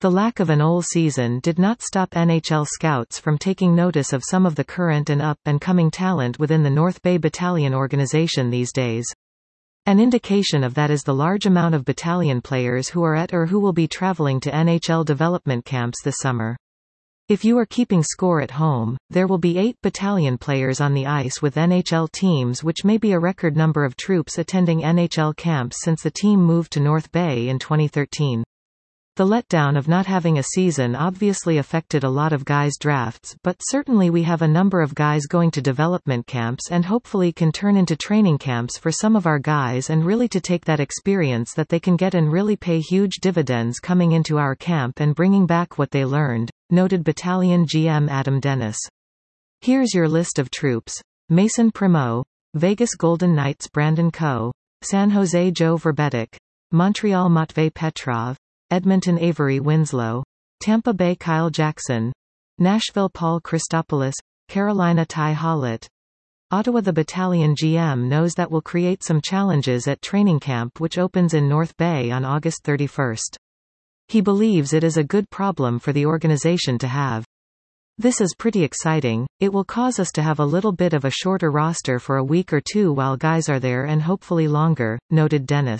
The lack of an OL season did not stop NHL scouts from taking notice of some of the current and up-and-coming talent within the North Bay Battalion organization these days. An indication of that is the large amount of battalion players who are at or who will be traveling to NHL development camps this summer. If you are keeping score at home, there will be 8 battalion players on the ice with NHL teams, which may be a record number of troops attending NHL camps since the team moved to North Bay in 2013. The letdown of not having a season obviously affected a lot of guys' drafts, but certainly we have a number of guys going to development camps and hopefully can turn into training camps for some of our guys and really to take that experience that they can get and really pay huge dividends coming into our camp and bringing back what they learned, noted Battalion GM Adam Dennis. Here's your list of troops. Mason Primeau, Vegas Golden Knights Brandon Coe, San Jose Joe Verbetic, Montreal Matvei Petrov, Edmonton Avery Winslow, Tampa Bay Kyle Jackson, Nashville Paul Christopoulos, Carolina Ty Hallett. Ottawa. The battalion GM knows that will create some challenges at training camp, which opens in North Bay on August 31st. He believes it is a good problem for the organization to have. This is pretty exciting. It will cause us to have a little bit of a shorter roster for a week or two while guys are there and hopefully longer, noted Dennis.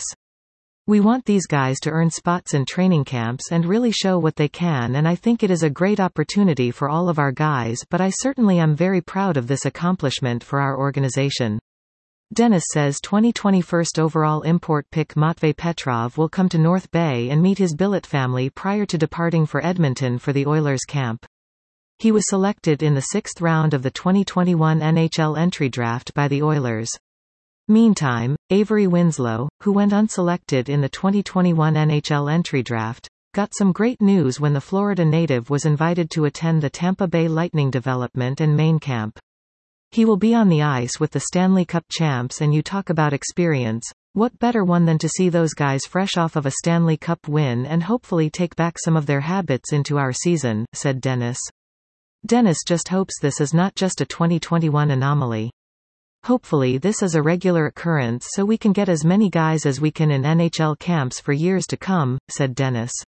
We want these guys to earn spots in training camps and really show what they can, and I think it is a great opportunity for all of our guys, but I certainly am very proud of this accomplishment for our organization. Dennis says 2020 first overall import pick Matvei Petrov will come to North Bay and meet his billet family prior to departing for Edmonton for the Oilers camp. He was selected in the 6th round of the 2021 NHL entry draft by the Oilers. Meantime, Avery Winslow, who went unselected in the 2021 NHL entry draft, got some great news when the Florida native was invited to attend the Tampa Bay Lightning development and main camp. He will be on the ice with the Stanley Cup champs, and you talk about experience. What better one than to see those guys fresh off of a Stanley Cup win and hopefully take back some of their habits into our season, said Dennis. Dennis just hopes this is not just a 2021 anomaly. Hopefully this is a regular occurrence so we can get as many guys as we can in NHL camps for years to come, said Dennis.